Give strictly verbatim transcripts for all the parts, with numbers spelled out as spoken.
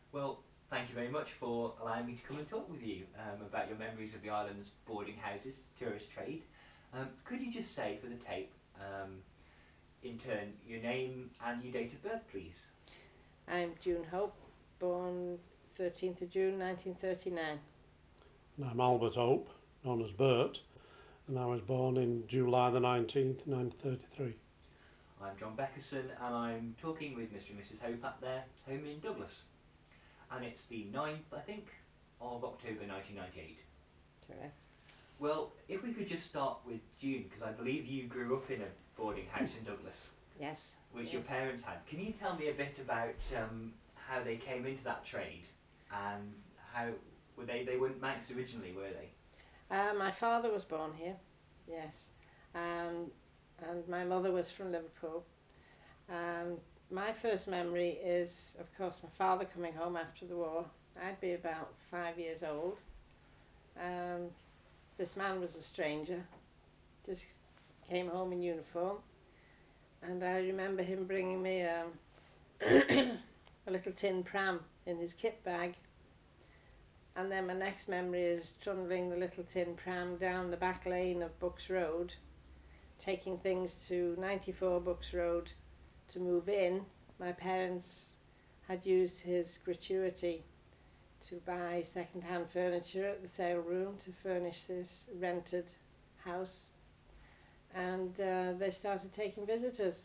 Well, thank you very much for allowing me to come and talk with you um, about your memories of the island's boarding houses, tourist trade. Um, could you just say for the tape, um, in turn, your name and your date of birth, please? I'm June Hope, born thirteenth of June nineteen thirty-nine. And I'm Albert Hope, known as Bert, and I was born in July the nineteenth, nineteen thirty-three. I'm John Beckerson and I'm talking with Mister and Missus Hope at their home in Douglas. And it's the ninth, I think, of October nineteen ninety-eight. Correct. Well, if we could just start with June, because I believe you grew up in a boarding house in Douglas, Yes. which yes. your parents had. Can you tell me a bit about um, how they came into that trade and how were they? They weren't Manx originally, were they? Uh, my father was born here, yes, um, and my mother was from Liverpool. Um, my first memory is, of course, my father coming home after the war. I'd be about five years old. Um, this man was a stranger, just came home in uniform, and I remember him bringing me um, a little tin pram in his kit bag. And then my next memory is trundling the little tin pram down the back lane of Bucks Road, taking things to ninety-four Bucks Road to move in. My parents had used his gratuity to buy second-hand furniture at the sale room to furnish this rented house, and uh, they started taking visitors.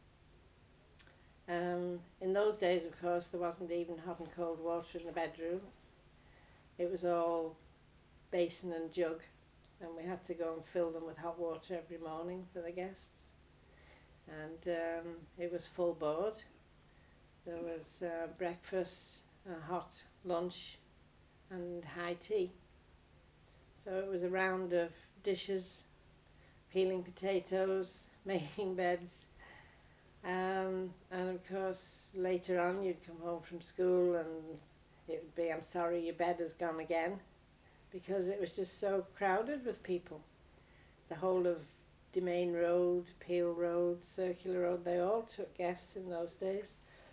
Um, in those days, of course, there wasn't even hot and cold water in the bedroom. It was all basin and jug, and we had to go and fill them with hot water every morning for the guests. And um, it was full board. There was uh, breakfast, a hot lunch, and high tea. So it was a round of dishes, peeling potatoes, making beds. Um, and of course, later on, you'd come home from school and it would be, I'm sorry, your bed has gone again, because it was just so crowded with people. The whole of Domain Road, Peel Road, Circular Road, they all took guests in those days.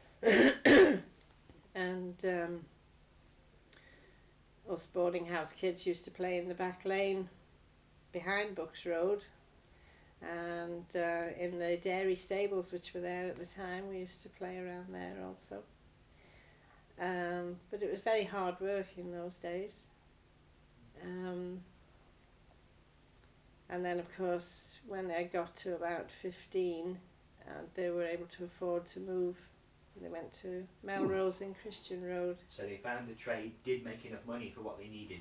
And um, us boarding house kids used to play in the back lane behind Bucks Road, and uh, in the dairy stables which were there at the time, we used to play around there also. Um, but it was very hard work in those days. Um, and then, of course, when I got to about fifteen, uh, they were able to afford to move. They went to Melrose in Christian Road. So they found the trade did make enough money for what they needed.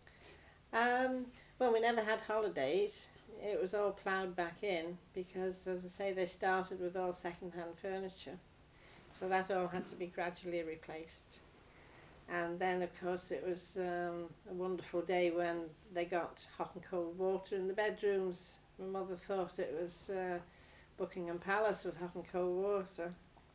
Um, well, we never had holidays. It was all ploughed back in because, as I say, they started with all second-hand furniture. So that all had to be gradually replaced. And then, of course, it was um, a wonderful day when they got hot and cold water in the bedrooms. My mother thought it was uh, Buckingham Palace with hot and cold water.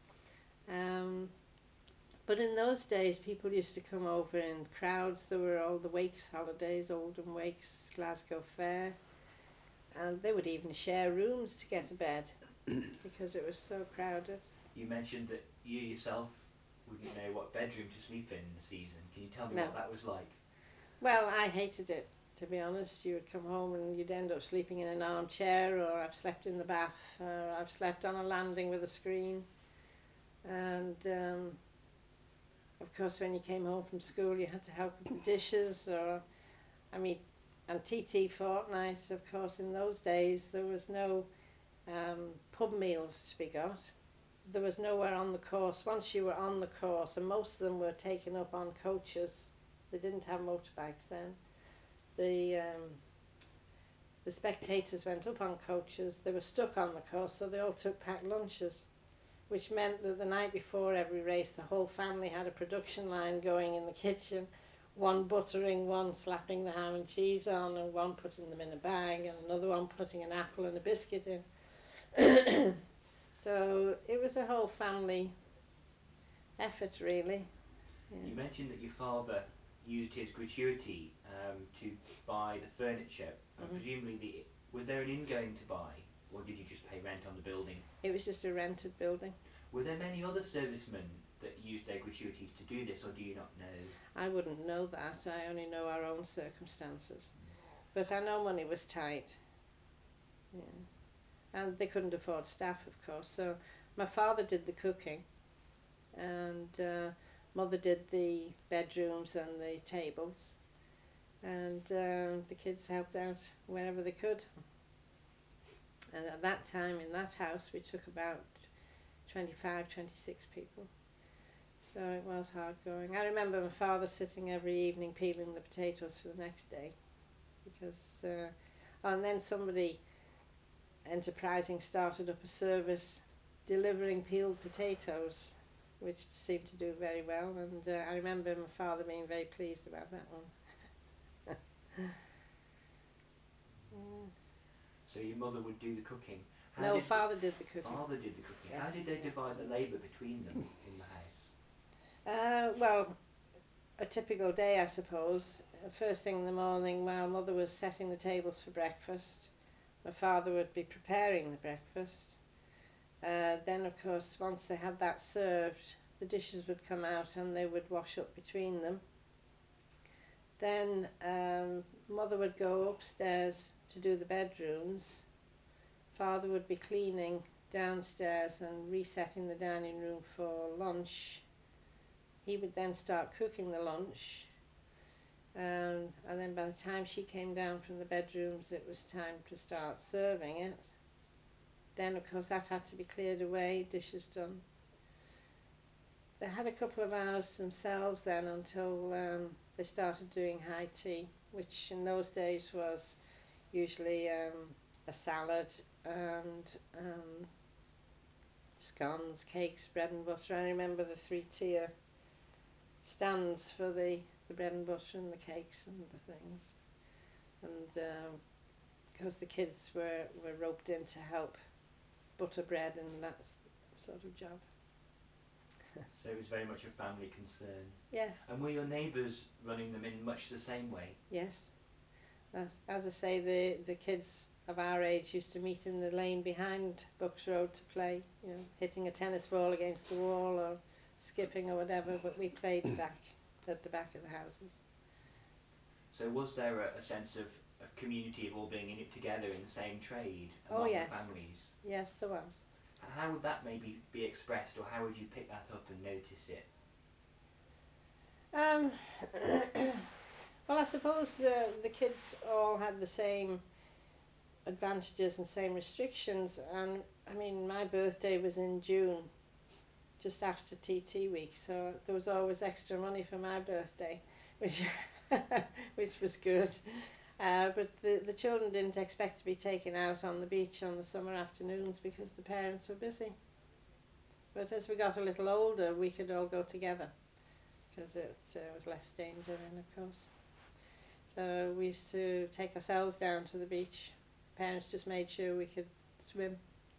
Um, but in those days, people used to come over in crowds. There were all the Wakes holidays, Oldham Wakes, Glasgow Fair. And they would even share rooms to get a bed because it was so crowded. You mentioned that you yourself wouldn't know what bedroom to sleep in in the season. Can you tell me No. what that was like? Well, I hated it, to be honest. You would come home and you'd end up sleeping in an armchair, or I've slept in the bath, or I've slept on a landing with a screen. And um, of course, when you came home from school, you had to help with the dishes, or, I mean, and T T fortnight, of course, in those days, there was no um, pub meals to be got. There was nowhere on the course. Once you were on the course, and most of them were taken up on coaches, they didn't have motorbikes then. The um, the spectators went up on coaches. They were stuck on the course, so they all took packed lunches, which meant that the night before every race, the whole family had a production line going in the kitchen, one buttering, one slapping the ham and cheese on, and one putting them in a bag, and another one putting an apple and a biscuit in. So it was a whole family effort, really. Yeah. You mentioned that your father used his gratuity um, to buy the furniture. And Mhm. presumably, the, was there an ingoing to buy, or did you just pay rent on the building? It was just a rented building. Were there many other servicemen that used their gratuities to do this, or do you not know? I wouldn't know that. I only know our own circumstances. But I know money was tight. Yeah. And they couldn't afford staff, of course. So my father did the cooking, and uh, mother did the bedrooms and the tables, and um, the kids helped out wherever they could. And at that time in that house we took about twenty-five, twenty-six people. So it was hard going. I remember my father sitting every evening peeling the potatoes for the next day, because uh, and then somebody enterprising started up a service delivering peeled potatoes, which seemed to do very well, and uh, I remember my father being very pleased about that one. Yeah. So your mother would do the cooking. How No, did father did the cooking. Father did the cooking. Yes. How did they divide the labour between them in the house? Uh, well, a typical day, I suppose. Uh, First thing in the morning, while mother was setting the tables for breakfast, my father would be preparing the breakfast. Uh, then, of course, once they had that served, the dishes would come out and they would wash up between them. Then um, mother would go upstairs to do the bedrooms. Father would be cleaning downstairs and resetting the dining room for lunch. He would then start cooking the lunch, um, and then by the time she came down from the bedrooms it was time to start serving it. Then of course that had to be cleared away, dishes done. They had a couple of hours to themselves then until um, they started doing high tea, which in those days was usually um, a salad and um, scones, cakes, bread and butter. I remember the three-tier stands for the, the bread and butter and the cakes and the things. And um, because the kids were, were roped in to help butter bread and that sort of job. So it was very much a family concern. Yes, And were your neighbours running them in much the same way? yes. As, as I say, the, the kids of our age used to meet in the lane behind Bucks Road to play, you know, hitting a tennis ball against the wall or skipping or whatever, but we played back at the back of the houses. So was there a, a sense of a community of all being in it together in the same trade Oh, among yes. the families? Yes, there was. How would that maybe be expressed, or how would you pick that up and notice it? Um, well, I suppose the, the kids all had the same advantages and same restrictions, and I mean my birthday was in June, just after T T week, so there was always extra money for my birthday, which which was good. Uh, but the, the children didn't expect to be taken out on the beach on the summer afternoons because the parents were busy. But as we got a little older, we could all go together because it uh, was less danger then, of course. So we used to take ourselves down to the beach. Parents just made sure we could swim.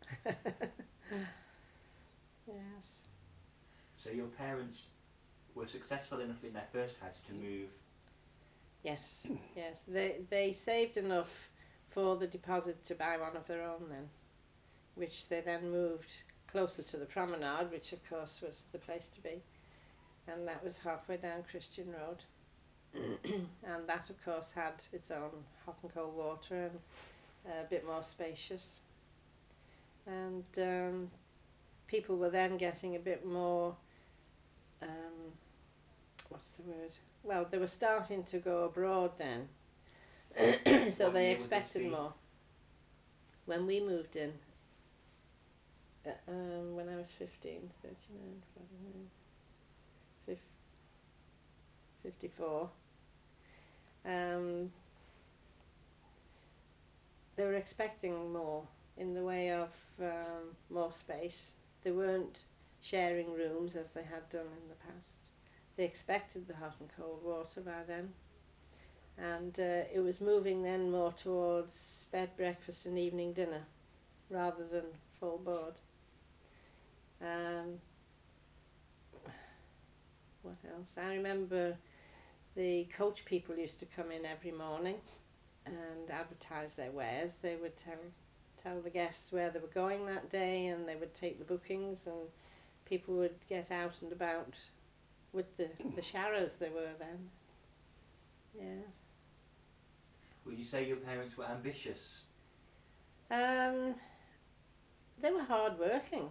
Yes. So your parents were successful enough in their first house to move. Yes, yes. They they saved enough for the deposit to buy one of their own then, which they then moved closer to the promenade, which of course was the place to be, and that was halfway down Christian Road. And that of course had its own hot and cold water and a bit more spacious. And um, people were then getting a bit more, um, what's the word? Well, they were starting to go abroad then, so What they year would this expected be? more. When we moved in, uh, um, when I was fifteen, thirty-nine, forty-nine, fif- fifty-four, um, they were expecting more in the way of um, more space. They weren't sharing rooms as they had done in the past. They expected the hot and cold water by then, and uh, it was moving then more towards bed, breakfast and evening dinner rather than full board. Um, what else? I remember the coach people used to come in every morning and advertise their wares. They would tell tell the guests where they were going that day, and they would take the bookings, and people would get out and about with the, the Sharras they were then. Yes. Would you say your parents were ambitious? Um, they were hard working.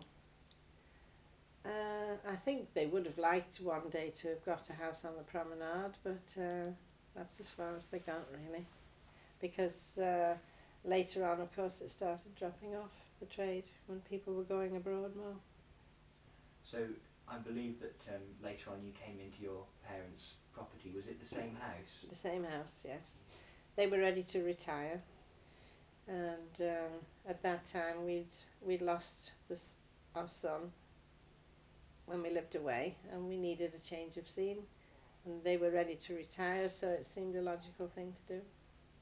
Uh, I think they would have liked one day to have got a house on the promenade, but uh, that's as far as they got really. Because uh, later on, of course, it started dropping off, the trade, when people were going abroad more. So I believe that um, later on you came into your parents' property. Was it the same house? The same house, yes. They were ready to retire, and um, at that time we'd we'd lost this, our son when we lived away, and we needed a change of scene, and they were ready to retire, so it seemed a logical thing to do.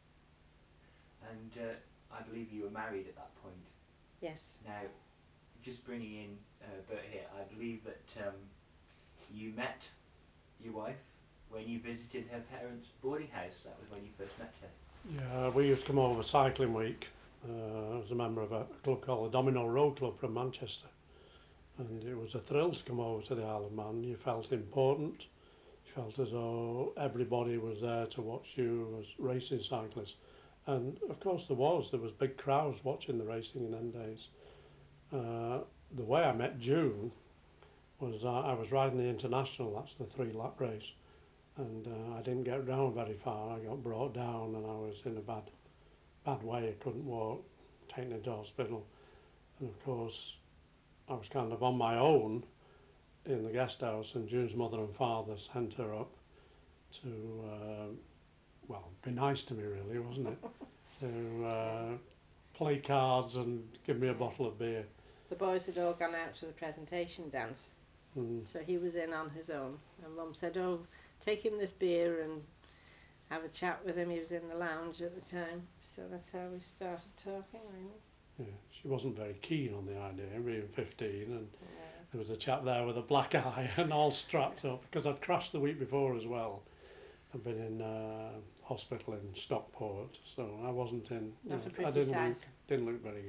And uh, I believe you were married at that point. Yes. Now, just bringing in uh, Bert here, I believe that um, you met your wife when you visited her parents' boarding house. That was when you first met her. Yeah, we used to come over cycling week. Uh, I was a member of a club called the Domino Road Club from Manchester, and it was a thrill to come over to the Isle of Man. You felt important. You felt as though everybody was there to watch you as racing cyclists. And of course there was, there was big crowds watching the racing in them days. Uh, the way I met June was uh, I was riding the International, that's the three lap race, and uh, I didn't get round very far. I got brought down and I was in a bad, bad way. I couldn't walk, taken into hospital, and of course I was kind of on my own in the guest house, and June's mother and father sent her up to, uh, well, be nice to me really, wasn't it? to uh, play cards and give me a bottle of beer. The boys had all gone out to the presentation dance, Mm. so he was in on his own, and Mum said, oh, take him this beer and have a chat with him. He was in the lounge at the time, so that's how we started talking really. Yeah, she wasn't very keen on the idea, being fifteen, and Yeah. there was a chap there with a black eye and all strapped up, because I'd crashed the week before as well. I'd been in uh, hospital in Stockport, so I wasn't in, you Not a know, pretty I didn't sight. look, didn't look very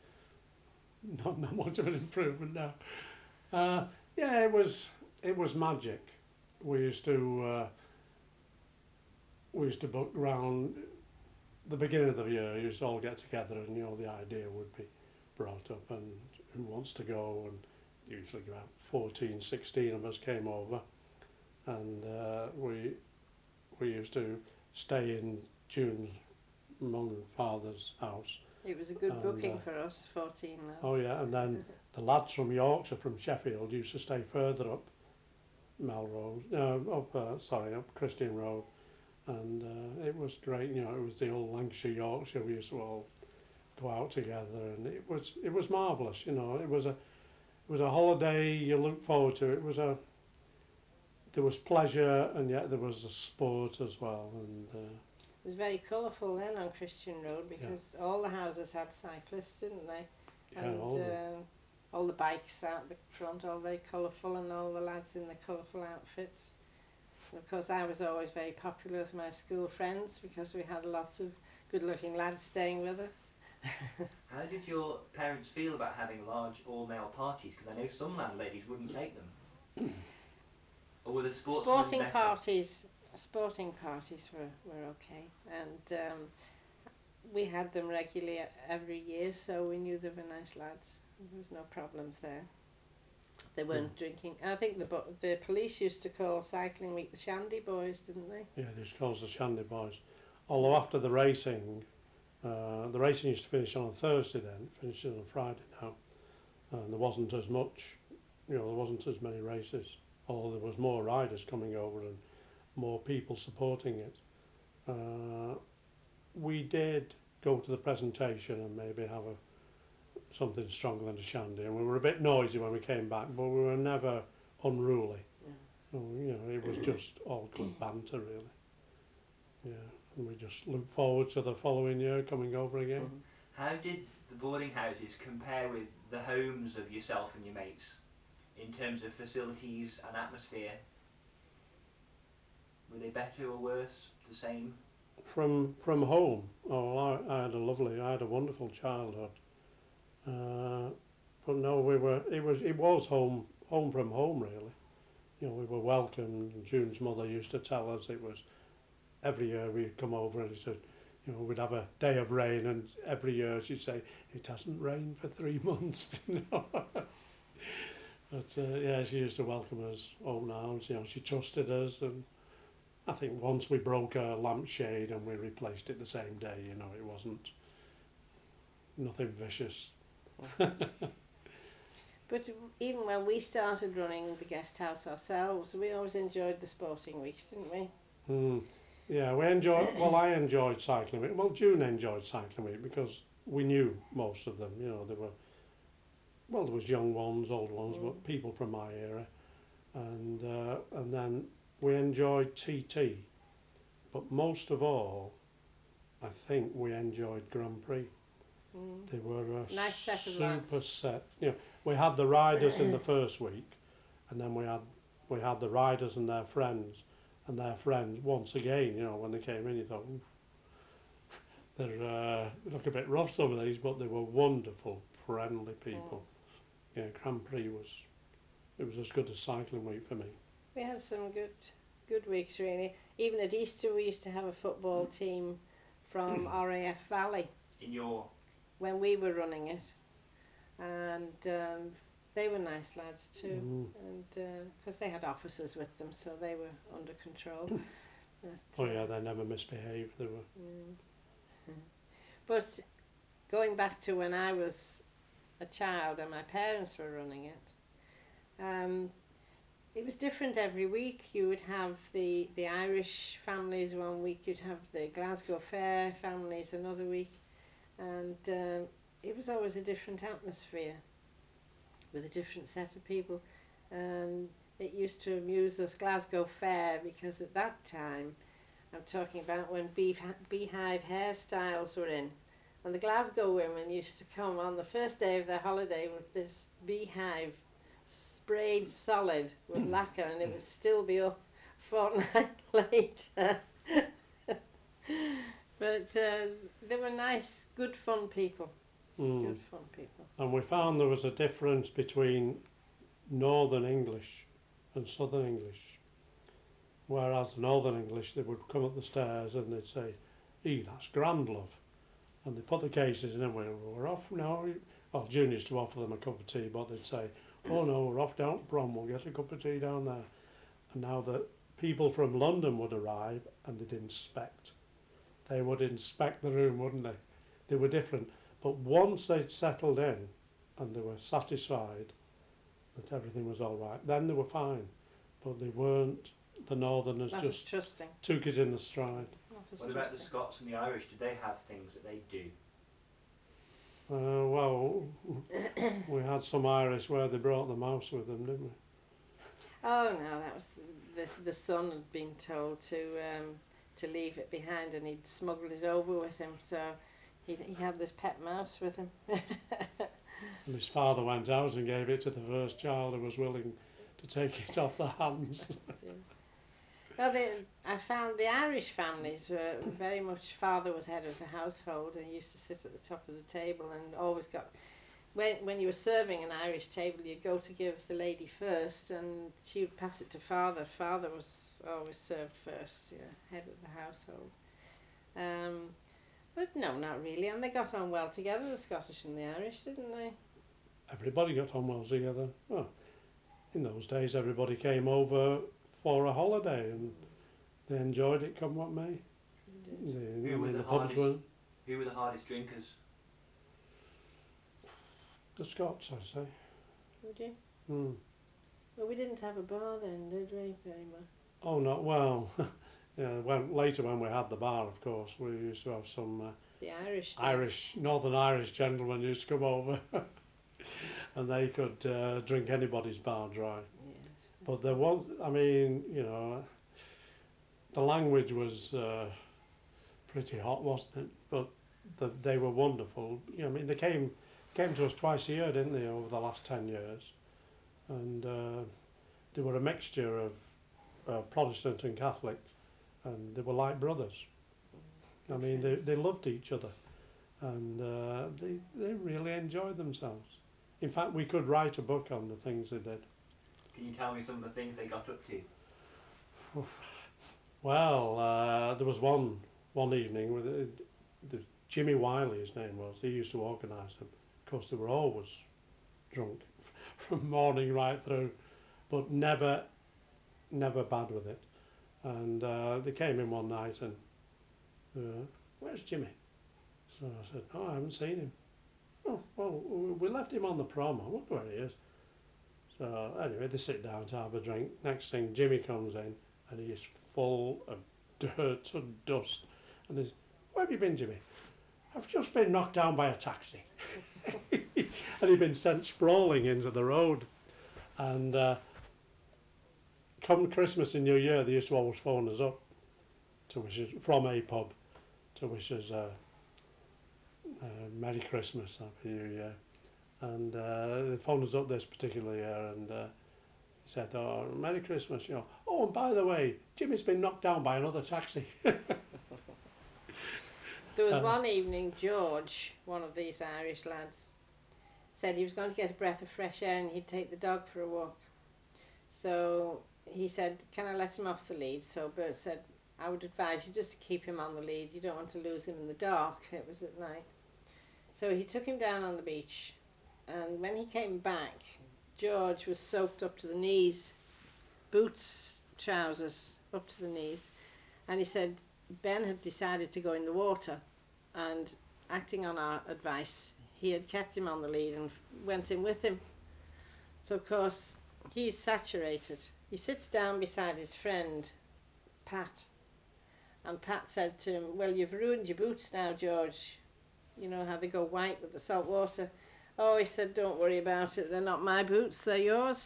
good. Not, not much of an improvement now. Uh, yeah, it was, it was magic. We used to, uh, we used to book round the beginning of the year. You used to all get together, and you know the idea would be brought up, and who wants to go, and usually about fourteen, sixteen of us came over, and uh, we we used to stay in June's mum and father's house. It was a good And, booking uh, for us, fourteen lads. Oh yeah, and then the lads from Yorkshire, from Sheffield, used to stay further up Melrose, uh, up uh, sorry, up Christian Road, and uh, it was great. You know, it was the old Lancashire, Yorkshire. We used to all go out together, and it was it was marvellous. You know, it was a it was a holiday you looked forward to. It was a there was pleasure, and yet there was a sport as well, and. Uh, It was very colourful then on Christian Road, because all the houses had cyclists, didn't they? Yeah, And all the- um, all the bikes out the front, all very colourful, and all the lads in the colourful outfits. And of course I was always very popular with my school friends, because we had lots of good-looking lads staying with us. How did your parents feel about having large all-male parties? Because I know some landladies wouldn't take them. Or were the sportsmen Sporting better? parties, sporting parties were, were okay, and um, we had them regularly e- every year, so we knew they were nice lads. There was no problems there. They weren't drinking. I think the bo- the police used to call cycling week the Shandy Boys, didn't they? Yeah, they used to call us the Shandy Boys. Although after the racing, uh, the racing used to finish on a Thursday then, it finishes on a Friday now. And there wasn't as much, you know, there wasn't as many races. Although there was more riders coming over and more people supporting it. Uh, we did go to the presentation and maybe have a something stronger than a shandy, and we were a bit noisy when we came back, but we were never unruly. Yeah. So, you know, it was just all good banter really. Yeah, and we just look forward to the following year coming over again. Mhm. How did the boarding houses compare with the homes of yourself and your mates in terms of facilities and atmosphere? Were they better or worse? The same? From from home, oh, I, I had a lovely, I had a wonderful childhood. Uh, but no, we were. It was it was home home from home really. You know, we were welcomed. June's mother used to tell us it was every year we'd come over and she said, you know, we'd have a day of rain and every year she'd say, it hasn't rained for three months, you know. But uh, yeah, she used to welcome us home now. You know, she trusted us, and I think once we broke a lampshade and we replaced it the same day, you know, it wasn't nothing vicious. But even when we started running the guest house ourselves, we always enjoyed the sporting weeks, didn't we? Mm. Yeah, we enjoyed, well, I enjoyed cycling week. Well, June enjoyed cycling week because we knew most of them, you know, there were, well, there was young ones, old ones, Mm. but people from my era. And, uh, and then we enjoyed T T, but most of all, I think we enjoyed Grand Prix. Mm. They were a Nice set of super lads. set. You know, we had the riders in the first week, and then we had we had the riders and their friends, and their friends once again. You know, when they came in, you thought, oof, they're uh, they look a bit rough, some of these, but they were wonderful, friendly people. Mm. Yeah, Grand Prix was it was as good as cycling week for me. We had some good good weeks really. Even at Easter we used to have a football team from R A F Valley In your when we were running it, and um, they were nice lads too, Mm. and because they had officers with them, so they were under control. But, Oh uh, yeah, they never misbehaved. They were. mm. But going back to when I was a child and my parents were running it, um, it was different every week. You would have the, the Irish families one week, you'd have the Glasgow Fair families another week, and um, it was always a different atmosphere with a different set of people. And it used to amuse us, Glasgow Fair, because at that time, I'm talking about when beef, beehive hairstyles were in, and the Glasgow women used to come on the first day of their holiday with this beehive sprayed solid with lacquer, and it would still be up a fortnight later. But uh, they were nice, good fun people. Mm. Good fun people. And we found there was a difference between Northern English and Southern English. Whereas Northern English, they would come up the stairs and they'd say, "Ee, that's grand, love." And they put the cases in and we were off now. Well, June used to offer them a cup of tea, but they'd say, "Oh no, we're off down to Brom, we'll get a cup of tea down there." And now that people from London would arrive and they'd inspect. They would inspect the room, wouldn't they? They were different. But once they'd settled in and they were satisfied that everything was all right, then they were fine. But they weren't, the Northerners Not as just trusting. took it in the stride. Not as what about the trusting. Scots and the Irish? Did they have things that they do? Uh, well, we had some Irish where they brought the mouse with them, didn't we? Oh no, that was the, the, the son had been told to um, to leave it behind, and he'd smuggled it over with him, so he he had this pet mouse with him. And his father went out and gave it to the first child who was willing to take it off their hands. Well, they, I found the Irish families were very much, father was head of the household, and he used to sit at the top of the table and always got, when, when you were serving an Irish table, you'd go to give the lady first and she would pass it to father. Father was always served first, yeah, head of the household. Um, but no, not really, and they got on well together, the Scottish and the Irish, didn't they? Everybody got on well together. Well, in those days everybody came over for a holiday and they enjoyed it come what may. They did. The, Who I were mean, the the pubs hardest- were Who were the hardest drinkers? the Scots, I'd say. Would you? Hmm. Well, we didn't have a bar then, did we, very much? Oh no, well, yeah. When later when we had the bar, of course, we used to have some uh, The Irish. did. Irish, Northern Irish gentlemen used to come over, and they could uh, drink anybody's bar dry. Yes. But there was, I mean, you know, the language was uh, pretty hot, wasn't it? But the, they were wonderful. You know, I mean, they came came to us twice a year, didn't they, over the last ten years? And uh, they were a mixture of uh, Protestant and Catholic, and they were like brothers. I mean, they, they loved each other, and uh, they they really enjoyed themselves. In fact, we could write a book on the things they did. Can you tell me some of the things they got up to? Well, uh, there was one one evening with uh, the Jimmy Wiley, his name was. He used to organise them. Of course, they were always drunk from morning right through, but never never bad with it. And uh, they came in one night and, uh, where's Jimmy? So I said, oh, I haven't seen him. Oh, well, we left him on the prom. I wonder where he is. So anyway, they sit down to have a drink. Next thing, Jimmy comes in and he is full of dirt and dust. And he's, where have you been, Jimmy? I've just been knocked down by a taxi. And he'd been sent sprawling into the road. And uh, come Christmas and New Year, they used to always phone us up to wish us, from a pub, to wish us uh, uh, Merry Christmas, Happy New Year. And uh, they phoned us up this particular year and uh, he said, oh, Merry Christmas, you know. Oh, and by the way, Jimmy's been knocked down by another taxi. There was Um, one evening, George, one of these Irish lads, said he was going to get a breath of fresh air and he'd take the dog for a walk. So he said, can I let him off the lead? So Bert said, I would advise you just to keep him on the lead. You don't want to lose him in the dark. It was at night. So he took him down on the beach, and when he came back, George was soaked up to the knees, boots, trousers, up to the knees. And he said Ben had decided to go in the water, and acting on our advice, he had kept him on the lead and went in with him. So of course, he's saturated. He sits down beside his friend, Pat, and Pat said to him, well, you've ruined your boots now, George. You know how they go white with the salt water. Oh, he said, don't worry about it. They're not my boots, they're yours.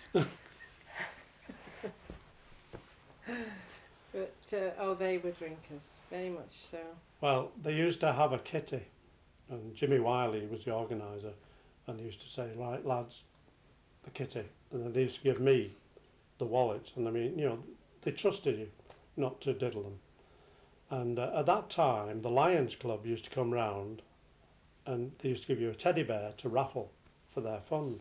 But, uh, oh, they were drinkers, very much so. Well, they used to have a kitty, and Jimmy Wiley was the organiser, and he used to say, right, lads, the kitty. And then they used to give me the wallet, and I mean, you know, they trusted you not to diddle them. And uh, at that time, the Lions Club used to come round, and they used to give you a teddy bear to raffle for their funds.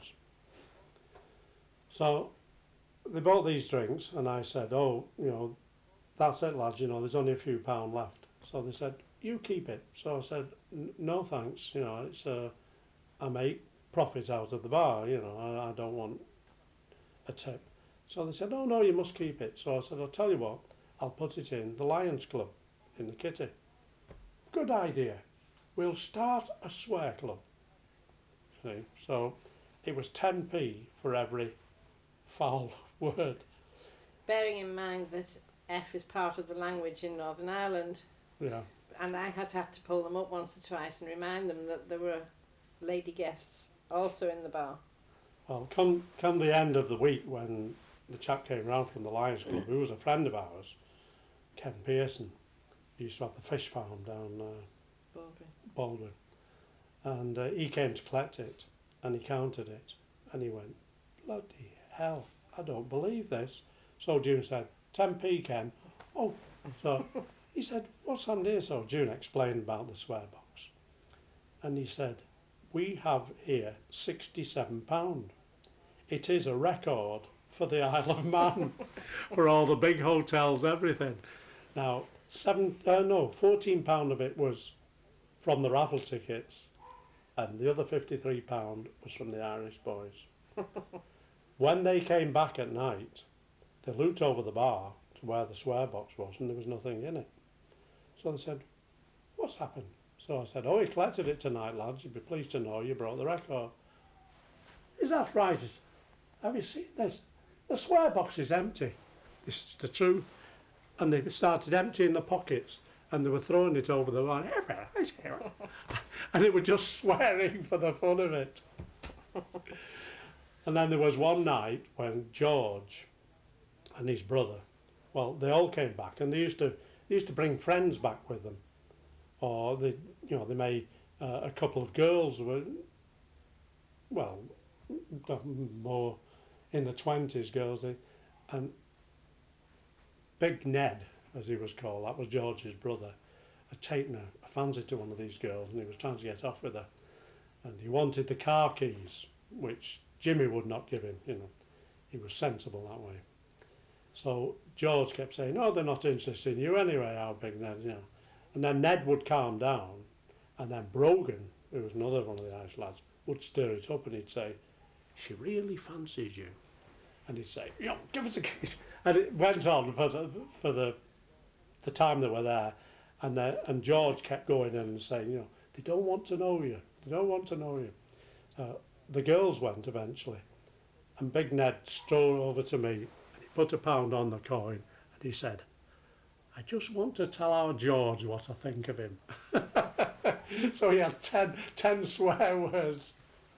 So they bought these drinks, and I said, oh, you know, that's it, lads, you know, there's only a few pound left. So they said, you keep it. So I said, no thanks, you know, it's uh, I make profit out of the bar, you know, I, I don't want a tip. So they said, oh no, you must keep it. So I said, I'll tell you what, I'll put it in the Lions Club, in the kitty. Good idea. We'll start a swear club. See, so it was ten p for every foul word. Bearing in mind that F is part of the language in Northern Ireland, Yeah. and I had had to pull them up once or twice and remind them that there were lady guests also in the bar. Well, come come the end of the week when the chap came round from the Lions Club, who was a friend of ours, Ken Pearson, he used to have the fish farm down uh, Baldwin. Baldwin, and uh, he came to collect it, and he counted it, and he went, bloody hell, I don't believe this. So June said, ten p, Ken. Oh, so he said, what's happened here? So June explained about the swear box, and he said, we have here sixty-seven pound. It is a record for the Isle of Man, for all the big hotels, everything. Now, seven, uh, no, fourteen pound of it was from the raffle tickets, and the other fifty-three pound was from the Irish boys. When they came back at night, they looked over the bar to where the swear box was, and there was nothing in it. So they said, what's happened? So I said, oh, he collected it tonight, lads. You'd be pleased to know you brought the record. Is that right? Have you seen this? The swear box is empty. It's the truth. And they started emptying the pockets, and they were throwing it over the line. And it was just swearing for the fun of it. And then there was one night when George and his brother, well, they all came back, and they used to they used to bring friends back with them, or they, you know, they made uh, a couple of girls were, well, more in the twenties, girls, they, and Big Ned, as he was called, that was George's brother, had taken a, a fancy to one of these girls, and he was trying to get off with her, and he wanted the car keys, which Jimmy would not give him, you know. he was sensible that way. So George kept saying, oh, they're not interested in you anyway, our big Ned, you know. And then Ned would calm down, and then Brogan, who was another one of the Irish lads, would stir it up and he'd say, she really fancies you. And he'd say, you know, give us a kiss. And it went on for the, for the, the time they were there. And, the, and George kept going in and saying, you know, they don't want to know you. They don't want to know you. So the girls went eventually. And Big Ned strolled over to me and he put a pound on the coin and he said, I just want to tell our George what I think of him. So he had ten, ten swear words.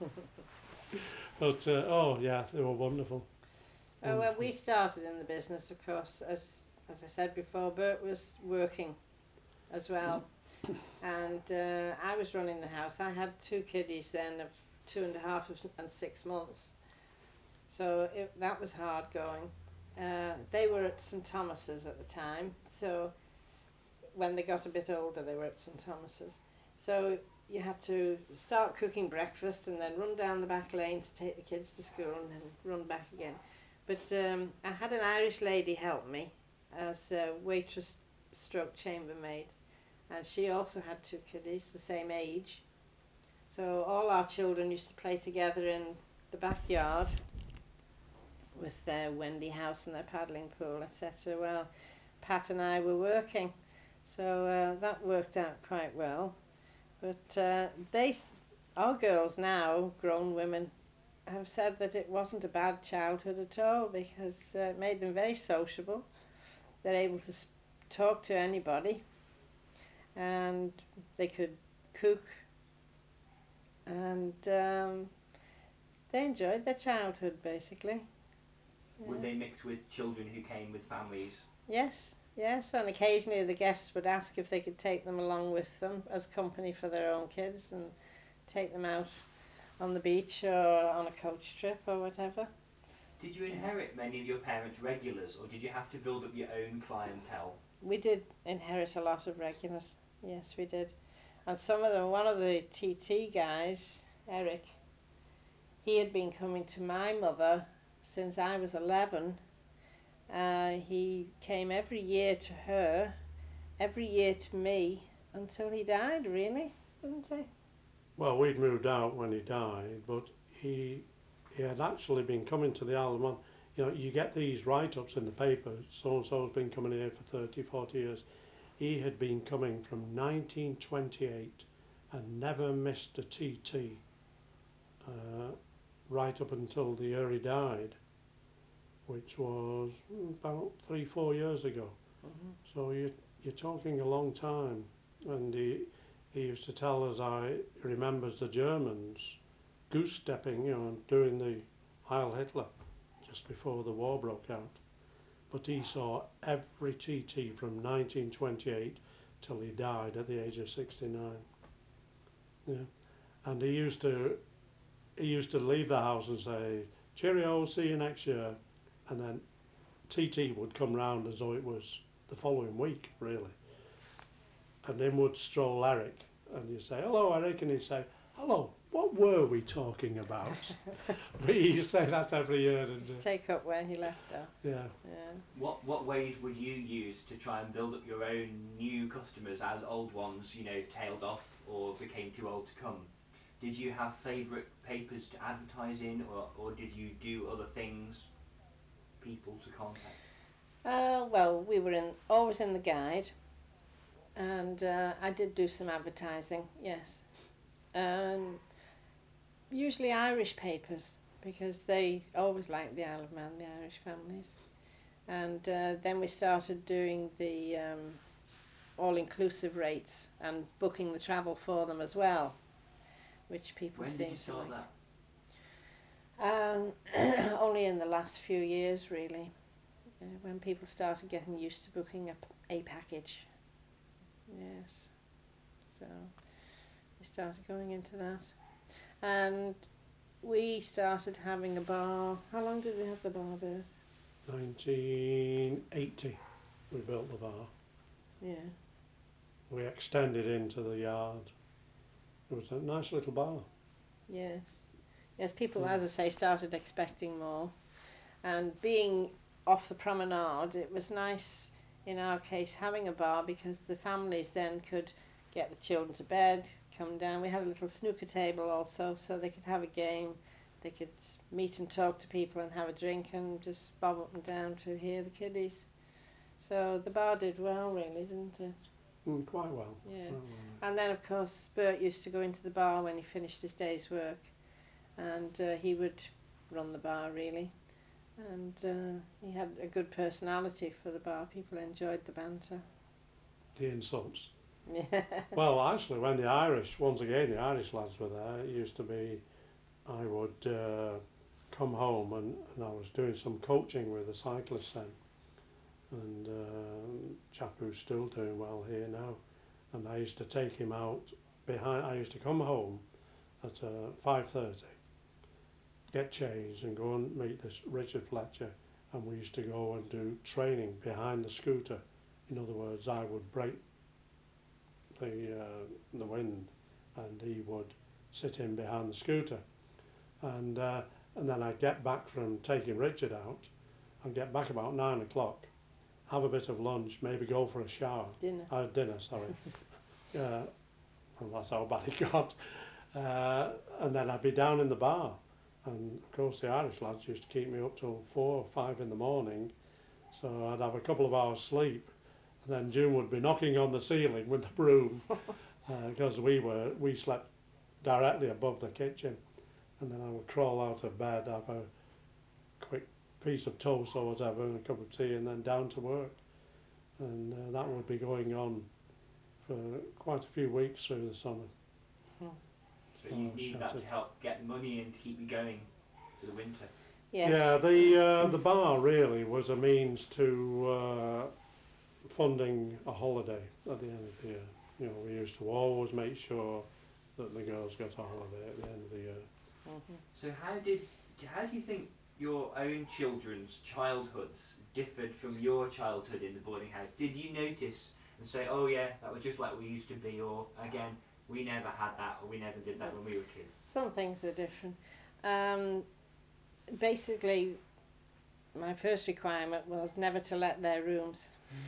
But, uh, oh yeah, they were wonderful. Oh, well, we started in the business, of course, as as I said before, Bert was working as well. And uh, I was running the house. I had two kiddies then of two and a half and six months. So it, that was hard going. Uh, they were at St Thomas's at the time, so when they got a bit older they were at St Thomas's. So you had to start cooking breakfast and then run down the back lane to take the kids to school and then run back again. But um, I had an Irish lady help me as a waitress stroke chambermaid, and she also had two kiddies the same age. So all our children used to play together in the backyard with their Wendy house and their paddling pool, et cetera. Well, Pat and I were working, so uh, that worked out quite well. But uh, they, our girls now, grown women, have said that it wasn't a bad childhood at all because uh, it made them very sociable. They're able to sp- talk to anybody, and they could cook, and um, they enjoyed their childhood basically. Would Yeah. they mix with children who came with families? Yes, yes, and occasionally the guests would ask if they could take them along with them as company for their own kids and take them out on the beach or on a coach trip or whatever. Did you inherit many of your parents' regulars, or did you have to build up your own clientele? We did inherit a lot of regulars, yes we did. And some of them, one of the T T guys, Eric, he had been coming to my mother since I was eleven. Uh, he came every year to her, every year to me, until he died, really, didn't he? Well, we'd moved out when he died, but he he had actually been coming to the Isle of Man. You know, you get these write-ups in the paper, so-and-so's been coming here for thirty, forty years. He had been coming from nineteen twenty-eight and never missed a T T uh, right up until the year he died, which was mm, about three, four years ago. Mm-hmm. So you, you're talking a long time. And he, he used to tell us how he remembers the Germans goose stepping, you know, doing the Heil Hitler just before the war broke out. But he saw every T T from nineteen twenty-eight till he died at the age of sixty-nine. Yeah. And he used to he used to leave the house and say, cheerio, see you next year. And then T T would come round as though it was the following week, really. And then would stroll Eric, and you'd say, hello, Eric, and he'd say, hello, what were we talking about? But he used to say that every year. And, Just uh, take up where he left off. yeah. Yeah. What what ways would you use to try and build up your own new customers as old ones, you know, tailed off or became too old to come? Did you have favourite papers to advertise in, or, or did you do other things, people to contact? Uh, well, we were in always in the Guide, and uh, I did do some advertising, yes. Um, usually Irish papers, because they always liked the Isle of Man, the Irish families. And uh, then we started doing the um, all-inclusive rates and booking the travel for them as well, which people When did seem you to start like. that? Um, only in the last few years, really, uh, when people started getting used to booking a, p- a package. Yes, so we started going into that, and we started having a bar. How long did we have the bar, Bert? nineteen eighty we built the bar. Yeah, We extended into the yard. It was a nice little bar. yes, yes. People, Mm. as I say, started expecting more, And being off the promenade, it was nice in our case having a bar because the families then could get the children to bed, come down. We had a little snooker table also, so they could have a game. They could meet and talk to people and have a drink and just bob up and down to hear the kiddies. So the bar did well, really, didn't it? Mm, quite well. Yeah. Quite well. And then, of course, Bert used to go into the bar when he finished his day's work, and uh, he would run the bar, really. And uh, he had a good personality for the bar. People enjoyed the banter. The insults. Yeah. Well, actually, when the Irish, once again, the Irish lads were there, it used to be, I would uh, come home and, and I was doing some coaching with the cyclists then. And uh, chap who's still doing well here now. And I used to take him out behind, I used to come home at uh, five thirty, get changed and go and meet this Richard Fletcher, and we used to go and do training behind the scooter. In other words, I would break the, uh, the wind and he would sit in behind the scooter. And, uh, and then I'd get back from taking Richard out, I'd get back about nine o'clock, have a bit of lunch, maybe go for a shower. Dinner. Uh, dinner, sorry. uh, well, that's how bad it got. Uh, and then I'd be down in the bar. And of course the Irish lads used to keep me up till four or five in the morning. So I'd have a couple of hours sleep. And then June would be knocking on the ceiling with the broom. Because uh, we were, we slept directly above the kitchen. And then I would crawl out of bed, have a quick piece of toast or whatever and a cup of tea and then down to work. And uh, that would be going on for quite a few weeks through the summer. So you Oh, need that to shattered. help get money in to keep you going for the winter. Yes. Yeah, the uh, the bar really was a means to uh, funding a holiday at the end of the year. You know, we used to always make sure that the girls got a holiday at the end of the year. Mhm. So how did, how do you think your own children's childhoods differed from your childhood in the boarding house? Did you notice and say, oh yeah, that was just like we used to be, or again, we never had that, or we never did that when we were kids? Some things are different. Um, basically, my first requirement was never to let their rooms.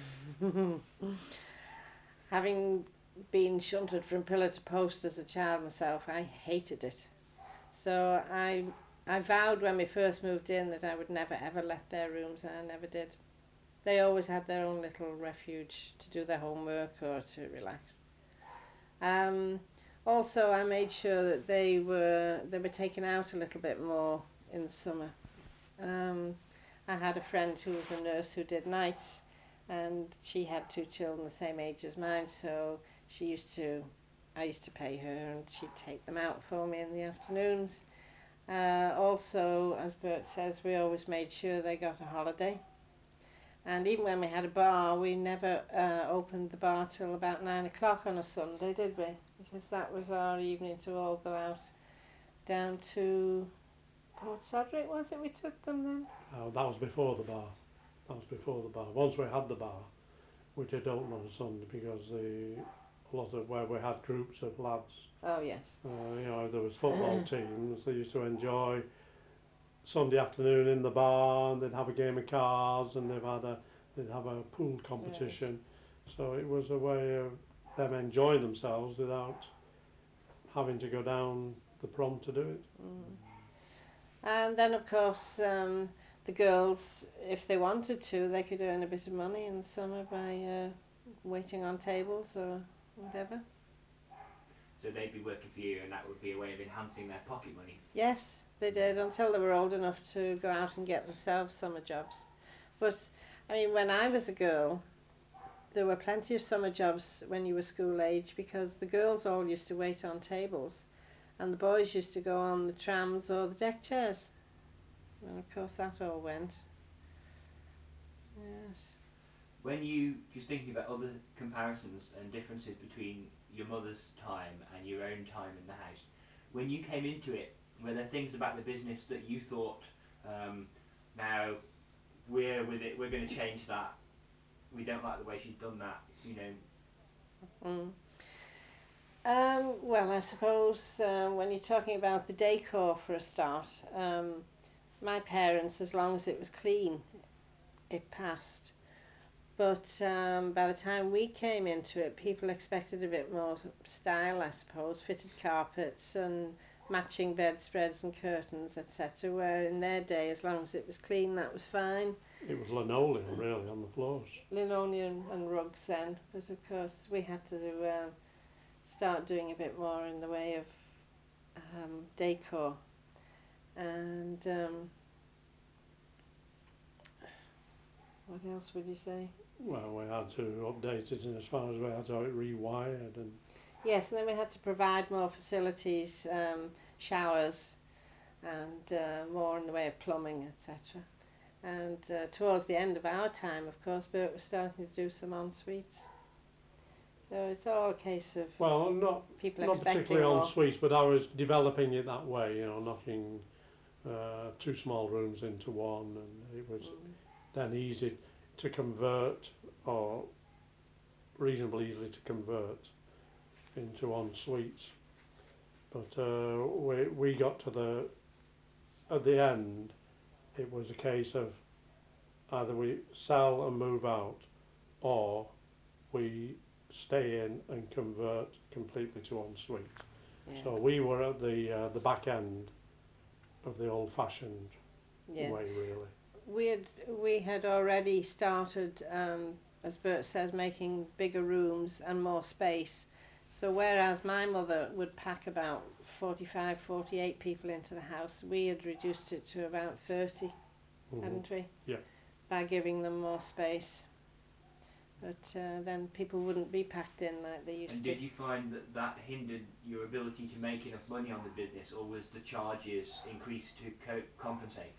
Having been shunted from pillar to post as a child myself, I hated it. So I, I vowed when we first moved in that I would never ever let their rooms, and I never did. They always had their own little refuge to do their homework or to relax. Um, also, I made sure that they were they were taken out a little bit more in the summer. Um, I had a friend who was a nurse who did nights, and she had two children the same age as mine, so she used to, I used to pay her and she'd take them out for me in the afternoons. Uh, also, as Bert says, we always made sure they got a holiday. And even when we had a bar, we never uh, opened the bar till about nine o'clock on a Sunday, did we? Because that was our evening to all go out down to Port Sodrick, was it? We took them then? Uh, that was before the bar. That was before the bar. Once we had the bar, we did open on a Sunday because the a lot of where we had groups of lads. Oh yes. Uh, you know, there was football teams. They used to enjoy Sunday afternoon in the bar, and they'd have a game of cards, and they've had a they'd have a pool competition. Yes. So it was a way of them enjoying themselves without having to go down the prom to do it. Mm. And then of course um, the girls, if they wanted to, they could earn a bit of money in the summer by uh, waiting on tables or whatever. So they'd be working for you, and that would be a way of enhancing their pocket money. Yes, they did, until they were old enough to go out and get themselves summer jobs. But, I mean, when I was a girl, there were plenty of summer jobs when you were school age, because the girls all used to wait on tables and the boys used to go on the trams or the deck chairs. And of course that all went. Yes. When you, just thinking about other comparisons and differences between your mother's time and your own time in the house, when you came into it, were there things about the business that you thought, um, now we're with it, we're going to change that, we don't like the way she's done that, you know? Mm. Um, well, I suppose um, when you're talking about the decor for a start, um, my parents, as long as it was clean, it passed. But um, by the time we came into it, people expected a bit more style, I suppose, fitted carpets and matching bedspreads and curtains, et cetera. Where in their day, as long as it was clean, that was fine. It was linoleum really on the floors. Linoleum and rugs then, but of course we had to uh, start doing a bit more in the way of um, decor. And um, what else would you say? Well, we had to update it in as far as we had to have it rewired, and Yes, and then we had to provide more facilities, um, showers, and uh, more in the way of plumbing, et cetera. And uh, towards the end of our time, of course, Bert was starting to do some en-suites. So it's all a case of well, not people not expecting particularly more. en suites, but I was developing it that way. You know, knocking uh, two small rooms into one, and it was Mm. then easy to convert, or reasonably easily to convert into en suites. But uh, we we got to the at the end, it was a case of either we sell and move out, or we stay in and convert completely to en suite. Yeah. So we were at the uh, the back end of the old-fashioned Yeah. way, really. We had we had already started, um, as Bert says, making bigger rooms and more space. So whereas my mother would pack about forty-five, forty-eight people into the house, we had reduced it to about thirty, Mhm. hadn't we? Yeah. By giving them more space. But uh, then people wouldn't be packed in like they used And to. did you find that that hindered your ability to make enough money on the business, or was the charges increased to co- compensate?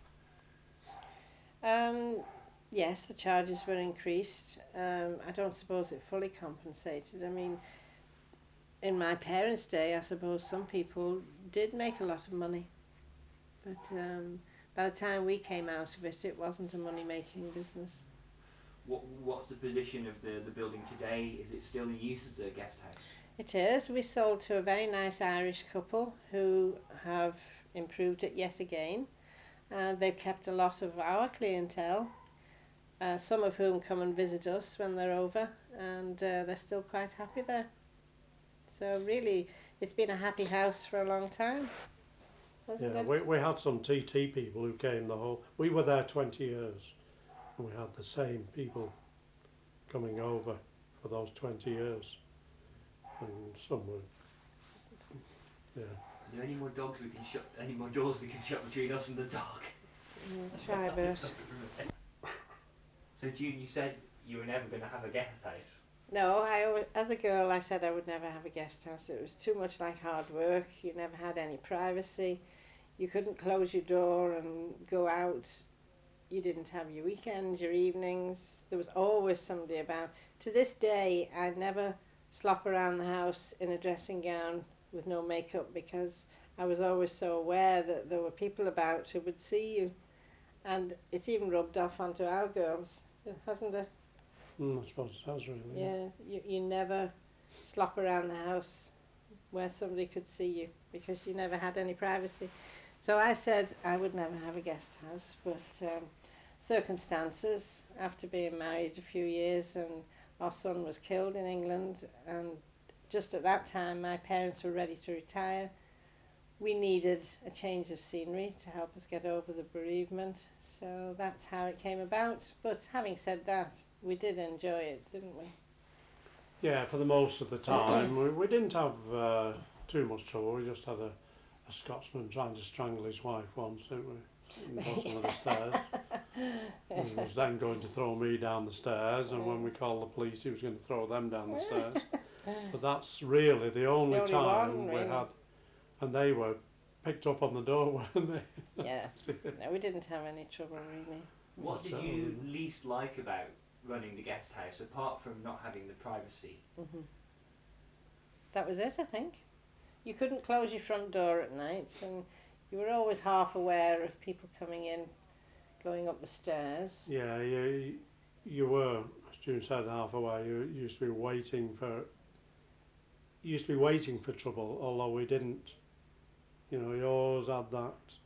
Um, yes, the charges were increased. Um, I don't suppose it fully compensated. I mean, in my parents' day, I suppose some people did make a lot of money. But um, by the time we came out of it, it wasn't a money-making business. What What's the position of the, the building today? Is it still in use as a guest house? It is. We sold to a very nice Irish couple who have improved it yet again. Uh, they've kept a lot of our clientele, uh, some of whom come and visit us when they're over, and uh, they're still quite happy there. So really, it's been a happy house for a long time, hasn't Yeah, it? we, we had some T T people who came the whole... We were there twenty years, and we had the same people coming over for those twenty years. And some were... Yeah. Are there any more dogs we can shut? Any more doors we can shut between us and the dog? Mm, try Bert. So June, you said you were never going to have a guest house. No, I always, as a girl, I said I would never have a guest house. It was too much like hard work. You never had any privacy. You couldn't close your door and go out. You didn't have your weekends, your evenings. There was always somebody about. To this day, I never slop around the house in a dressing gown with no makeup, because I was always so aware that there were people about who would see you. And it's even rubbed off onto our girls, hasn't it? Mm, I suppose it has really. Yeah, you, you never slop around the house where somebody could see you, because you never had any privacy. So I said I would never have a guest house, but um, circumstances, after being married a few years, and our son was killed in England, and just at that time my parents were ready to retire. We needed a change of scenery to help us get over the bereavement, so that's how it came about. But having said that, we did enjoy it, didn't we? Yeah, for the most of the time. we, we didn't have uh, too much trouble. We just had a, a Scotsman trying to strangle his wife once, didn't we? In the bottom of the stairs. And he was then going to throw me down the stairs, and when we called the police, he was going to throw them down the stairs. But that's really the only, only time one, we really. had, and they were picked up on the door, weren't they? Yeah, no, we didn't have any trouble really. What did So, you least like about running the guest house, apart from not having the privacy? hmm That was it, I think. You couldn't close your front door at night, and you were always half aware of people coming in, going up the stairs. Yeah, you, you were, as June said, half away. You used to be waiting for, you used to be waiting for trouble, although we didn't. You know, you always had that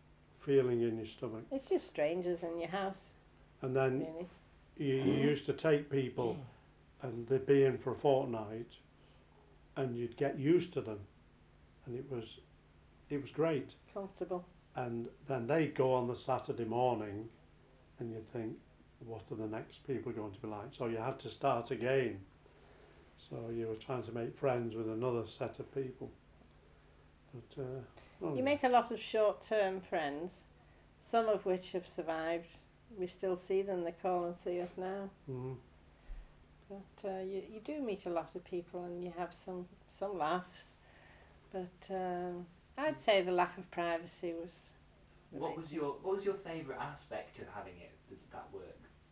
feeling in your stomach. It's just strangers in your house, And then really. you, you used to take people and they'd be in for a fortnight and you'd get used to them, and it was it was great. Comfortable. And then they'd go on the Saturday morning and you'd think, what are the next people going to be like? So you had to start again. So you were trying to make friends with another set of people. But, uh, oh You yeah. make a lot of short-term friends, some of which have survived. We still see them, they call and see us now. Mhm. But uh, you, you do meet a lot of people and you have some, some laughs. But um, I'd say the lack of privacy was... the What main was your What was your favourite aspect of having it? Did that work?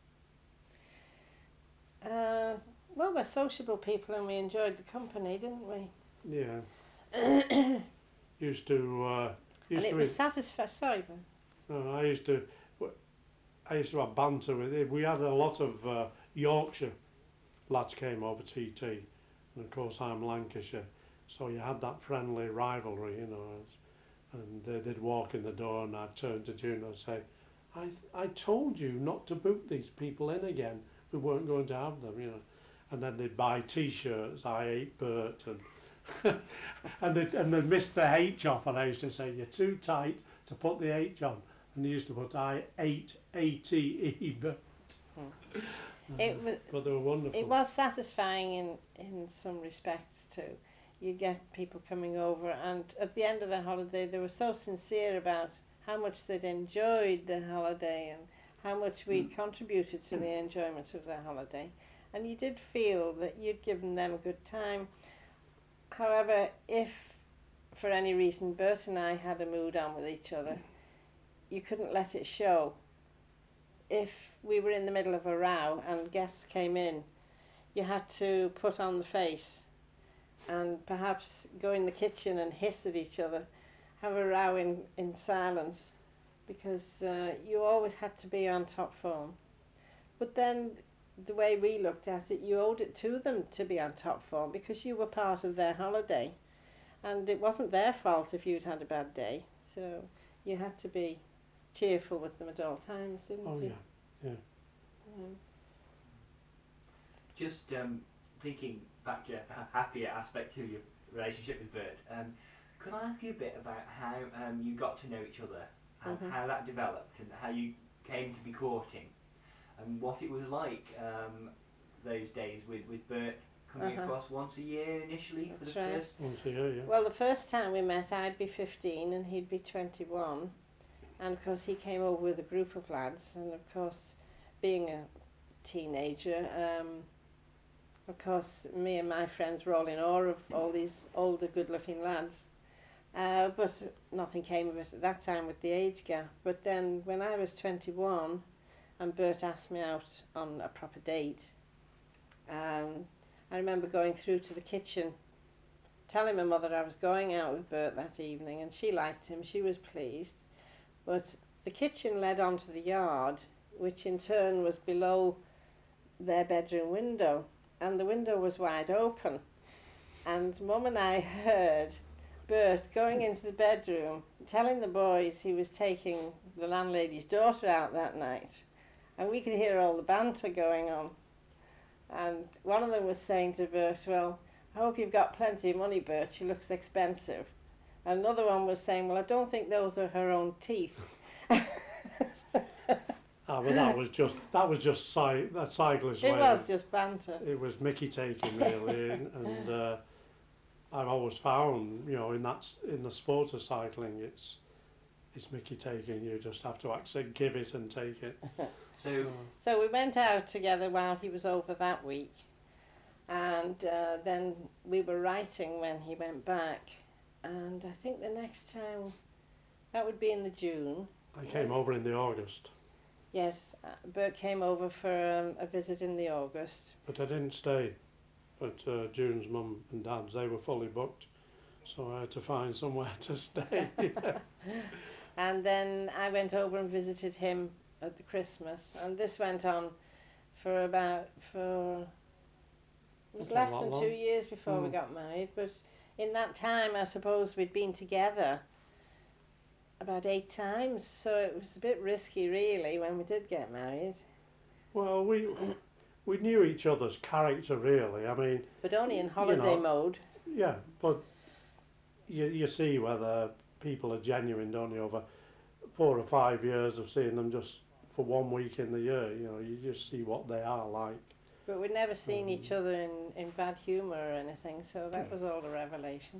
Uh, well, we're sociable people and we enjoyed the company, didn't we? Yeah. and Used to uh, used it to was eat- satisfying. Sorry, Ben. no, I used to w- I used to have banter with it. We had a lot of uh, Yorkshire lads came over T T, and of course I'm Lancashire, so you had that friendly rivalry, you know. And uh, they'd walk in the door, and I'd turn to June and say, "I I told you not to boot these people in again. We weren't going to have them, you know." And then they'd buy T-shirts. I ate Bert, and and they and they missed the H off, and I used to say, "You're too tight to put the H on," and they used to put I ate A T E Bert. It was, But they were wonderful. it was satisfying in, in some respects too. You get people coming over, and at the end of the holiday they were so sincere about how much they'd enjoyed the holiday and how much we contributed to the enjoyment of the holiday, and you did feel that you'd given them a good time. However, if for any reason Bert and I had a mood on with each other, you couldn't let it show. If we were in the middle of a row and guests came in, you had to put on the face and perhaps go in the kitchen and hiss at each other, have a row in, in silence, because uh, you always had to be on top form. But then the way we looked at it, you owed it to them to be on top form because you were part of their holiday, and it wasn't their fault if you'd had a bad day. So you had to be cheerful with them at all times, didn't Oh you? yeah, yeah. Um, Just um, thinking back to a happier aspect of your relationship with Bert, um, could I ask you a bit about how um, you got to know each other, and Mhm. how that developed, and how you came to be courting, and what it was like um, those days with, with Bert coming Uh-huh. across once a year initially for That's the right. first? Once a year, yeah. Well, the first time we met, I'd be fifteen and he'd be twenty-one, and of course he came over with a group of lads, and of course, being a teenager, um, of course, me and my friends were all in awe of all these older, good-looking lads. Uh, but nothing came of it at that time with the age gap. But then, when I was twenty-one, and Bert asked me out on a proper date, um, I remember going through to the kitchen, telling my mother I was going out with Bert that evening, and she liked him, she was pleased. But the kitchen led onto the yard, which in turn was below their bedroom window, and the window was wide open. And Mum and I heard Bert going into the bedroom, telling the boys he was taking the landlady's daughter out that night. And we could hear all the banter going on. And one of them was saying to Bert, "Well, I hope you've got plenty of money, Bert, she looks expensive." Another one was saying, "Well, I don't think those are her own teeth." Ah, but that was just that was just cy- that cyclist It way. was just banter. It was Mickey taking really, and, and uh, I've always found, you know, in that s- in the sport of cycling, it's it's Mickey taking. You just have to accept, give it, and take it. So, So we went out together while he was over that week, and uh, then we were writing when he went back, and I think the next time, that would be in the June. I came over in the August, Yes, uh, Bert came over for um, a visit in the August. but I didn't stay. But uh, June's mum and dad's, they were fully booked, so I had to find somewhere to stay. And then I went over and visited him at the Christmas, and this went on for about, for, it was Okay, less not than long. two years before we Mm. got married, but in that time I suppose we'd been together about eight times, so it was a bit risky really when we did get married, Well, we we knew each other's character really. I mean, but only in holiday know, mode. yeah, but you you see whether people are genuine, don't you? Over four or five years of seeing them just for one week in the year, you know, you just see what they are like. But we'd never seen Um, each other in, in bad humour or anything, so that was all a revelation.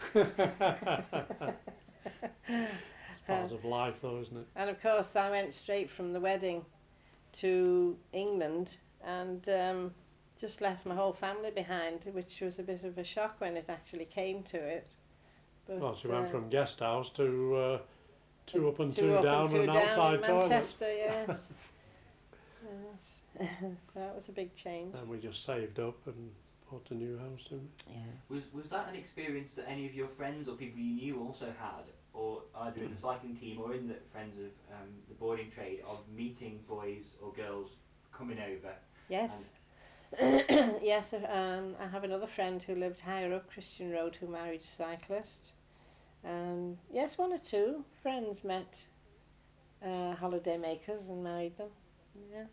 It's part of life, though, isn't it? And of course I went straight from the wedding to England and um, just left my whole family behind, which was a bit of a shock when it actually came to it. But, Well, she went uh, from guest house to uh, two up and two, two up down and two and an down outside in toilet. Manchester, yes. Yes. That was a big change. And we just saved up and bought a new house, didn't we? Yeah. Was was that an experience that any of your friends or people you knew also had, or either in the cycling team or in the friends of um, the boarding trade, of meeting boys or girls coming over? Yes. Yes, um, I have another friend who lived higher up Christian Road who married a cyclist. And yes, one or two friends met uh, holiday makers and married them. Yes.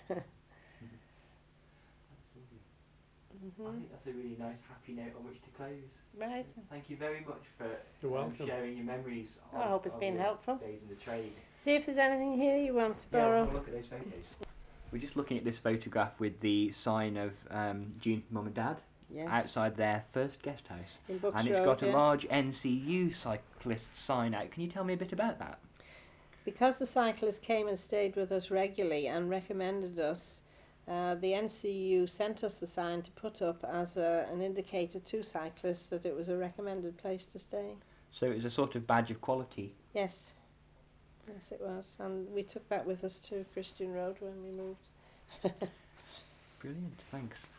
I hmm think that's a really nice, happy note on which to close. Right. Thank you very much for You're um, welcome. sharing your memories. I of, hope it's of been your helpful. Days in the trade. See if there's anything here you want to Yeah, borrow. have a look at those photos. We're just looking at this photograph with the sign of um, Jean's mum and dad Yes. outside their first guest house. In Bucks And it's Road, got a yes. large N C U cyclist sign out. Can you tell me a bit about that? Because the cyclists came and stayed with us regularly and recommended us, uh, the N C U sent us the sign to put up as a, an indicator to cyclists that it was a recommended place to stay. So it was a sort of badge of quality. Yes. Yes, it was. And we took that with us to Christian Road when we moved. Brilliant, thanks.